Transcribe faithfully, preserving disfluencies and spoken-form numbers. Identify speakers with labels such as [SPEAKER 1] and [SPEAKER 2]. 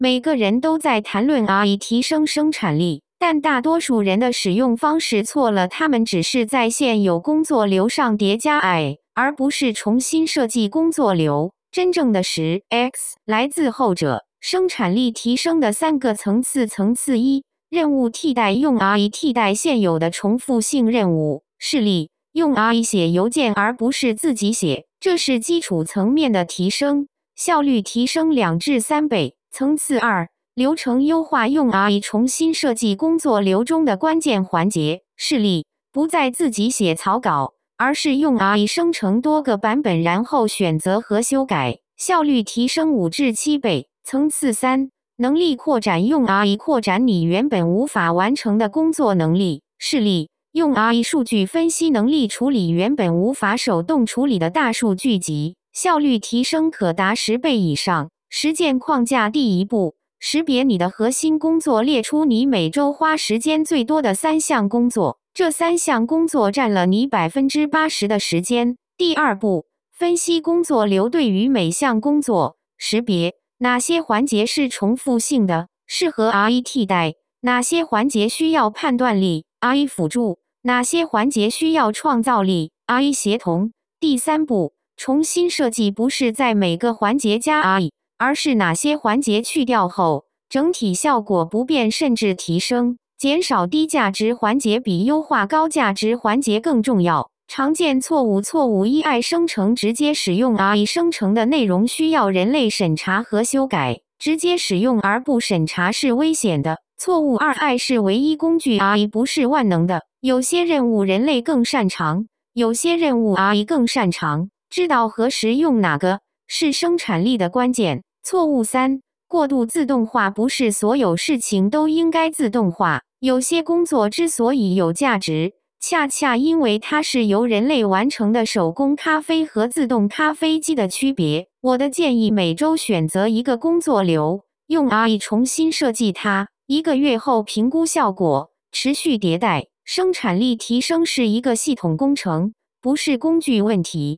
[SPEAKER 1] 每个人都在谈论 A I 提升生产力，但大多数人的使用方式错了，他们只是在现有工作流上叠加 A I， 而不是重新设计工作流。真正的十 X 来自后者。生产力提升的三个层次：层次一，任务替代，用 A I 替代现有的重复性任务。示例，用 A I 写邮件而不是自己写，这是基础层面的提升，效率提升两至三倍。层次二，流程优化，用 A I 重新设计工作流中的关键环节。示例，不再自己写草稿，而是用 A I 生成多个版本，然后选择和修改，效率提升五至七倍。层次三，能力扩展，用 A I 扩展你原本无法完成的工作能力。示例，用 A I 数据分析能力处理原本无法手动处理的大数据集，效率提升可达十倍以上。实践框架第一步，识别你的核心工作，列出你每周花时间最多的三项工作，这三项工作占了你 百分之八十 的时间。第二步，分析工作流，对于每项工作，识别哪些环节是重复性的，适合 A I 替代，哪些环节需要判断力 A I 辅助，哪些环节需要创造力 A I 协同。第三步，重新设计，不是在每个环节加 A I， 而是哪些环节去掉后，整体效果不变甚至提升。减少低价值环节比优化高价值环节更重要。常见错误：错误一 ，A I 生成直接使用 A I 生成的内容需要人类审查和修改，直接使用而不审查是危险的。错误二 ，A I 是唯一工具 ，A I 不是万能的，有些任务人类更擅长，有些任务 A I 更擅长，知道何时用哪个是生产力的关键。错误三，过度自动化，不是所有事情都应该自动化，有些工作之所以有价值，恰恰因为它是由人类完成的。手工咖啡和自动咖啡机的区别。我的建议，每周选择一个工作流，用 A I 重新设计它，一个月后评估效果，持续迭代。生产力提升是一个系统工程，不是工具问题。